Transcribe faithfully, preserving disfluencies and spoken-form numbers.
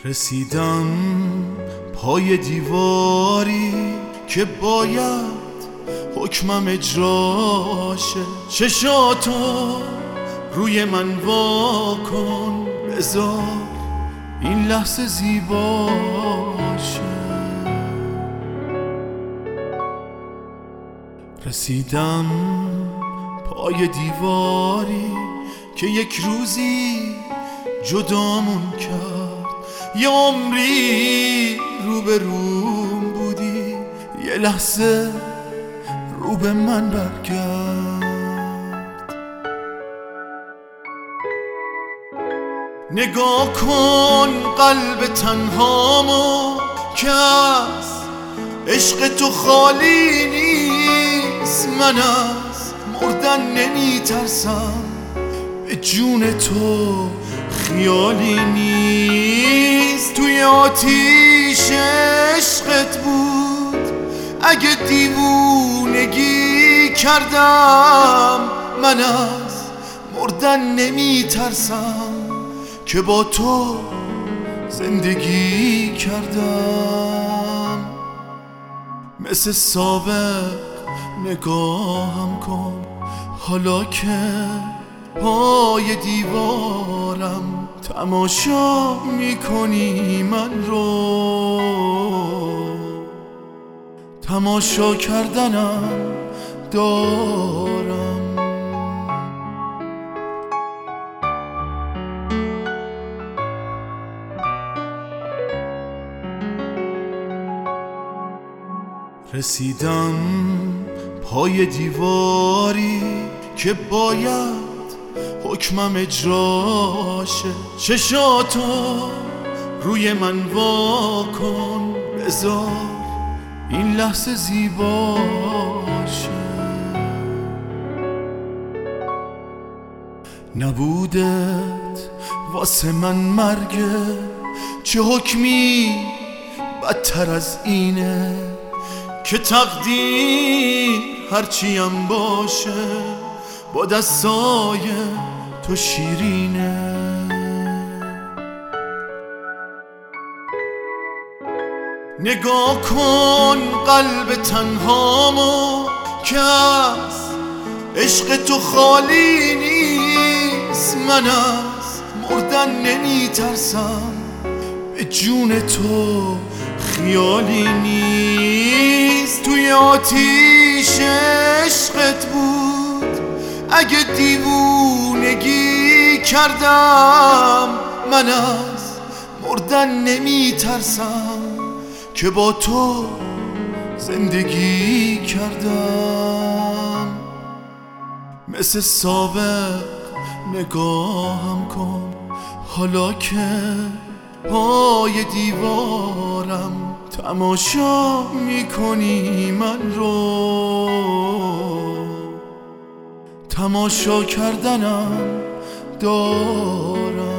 رسیدم پای دیواری که باید حکمم اجراشه. چشاتو روی من وا کن، بذار این لحظه زیباشه. رسیدم پای دیواری که یک روزی جدامون کرد. یه عمری رو به روم بودی، یه لحظه رو به من برگرد. نگاه کن قلب تنهامو که از عشق تو خالی نیست. من از مردن نمی ترسم، به جون تو خیالی نیست. توی آتیش عشقت بود اگه دیوونگی کردم. من از مردن نمی ترسم که با تو زندگی کردم. مثل سابق نگاهم کن حالا که پای دیوارم. تماشا میکنی من رو، تماشا کردنم دارم. رسیدم پای دیواری که باید حکمم اجراشه. چشاتو روی من وا کن، بذار این لحظه زیباشه. نبودت واسه من مرگه، چه حکمی بدتر از اینه که تقدیر هرچیم باشه با دستای تو شیرینه. نگاه کن قلب تنهامو که از عشق تو خالی نیست. من از مردن نمی ترسم، به جون تو خیالی نیست. توی آتیش عشقت بود اگه دیوونگی کردم. من از مردن نمی ترسم که با تو زندگی کردم. مثل سابق نگاهم کن حالا که پای دیوارم. تماشا میکنی من رو، تماشا کردنم دارم.